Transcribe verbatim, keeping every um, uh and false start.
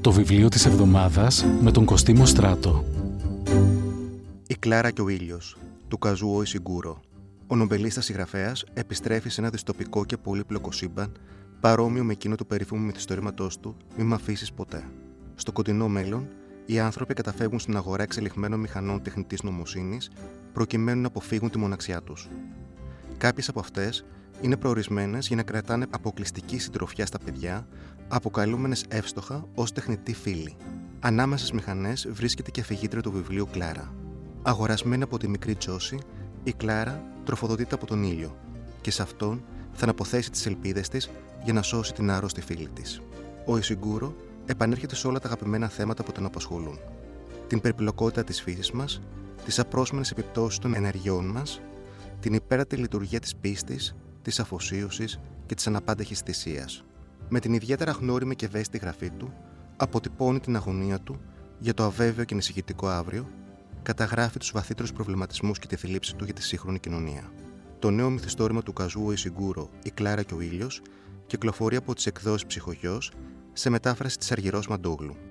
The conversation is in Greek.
Το βιβλίο της εβδομάδας με τον Κωστή Στράτο. Η Κλάρα και ο ήλιος, του Καζούο Ισιγκούρο. Ο νομπελίστας συγγραφέας επιστρέφει σε ένα δυστοπικό και πολύπλοκο σύμπαν, παρόμοιο με εκείνο του περίφημου μυθιστορήματός του «Μη μ' αφήσεις ποτέ». Στο κοντινό μέλλον, οι άνθρωποι καταφεύγουν στην αγορά εξελιγμένων μηχανών τεχνητής νοημοσύνης προκειμένου να αποφύγουν τη μοναξιά τους. Κάποιες από αυτές είναι προορισμένες για να κρατάνε αποκλειστική συντροφιά στα παιδιά, αποκαλούμενες εύστοχα ως τεχνητοί φίλοι. Ανάμεσα στις μηχανές βρίσκεται και αφηγήτρια του βιβλίου Κλάρα. Αγορασμένη από τη μικρή Τζόση, η Κλάρα τροφοδοτείται από τον ήλιο και σε αυτόν θα αναποθέσει τις ελπίδες της για να σώσει την άρρωστη φίλη της. Ο Ισιγκούρο επανέρχεται σε όλα τα αγαπημένα θέματα που τον απασχολούν. Την περιπλοκότητα της φύσης μας, τις απρόσμενες επιπτώσεις των ενεργειών μας, την υπέρατη λειτουργία της πίστης, της αφοσίωσης και της αναπάντεχης θυσίας. Με την ιδιαίτερα γνώριμη και ευαίσθητη γραφή του, αποτυπώνει την αγωνία του για το αβέβαιο και ανησυχητικό αύριο, καταγράφει τους βαθύτερους προβληματισμούς και τη θλίψη του για τη σύγχρονη κοινωνία. Το νέο μυθιστόρημα του Καζούο Ισιγκούρο, «Η Κλάρα και ο ήλιος», κυκλοφορεί από τις εκδόσεις Ψυχογιός σε μετάφραση της Αργυρός Μαντόγλου.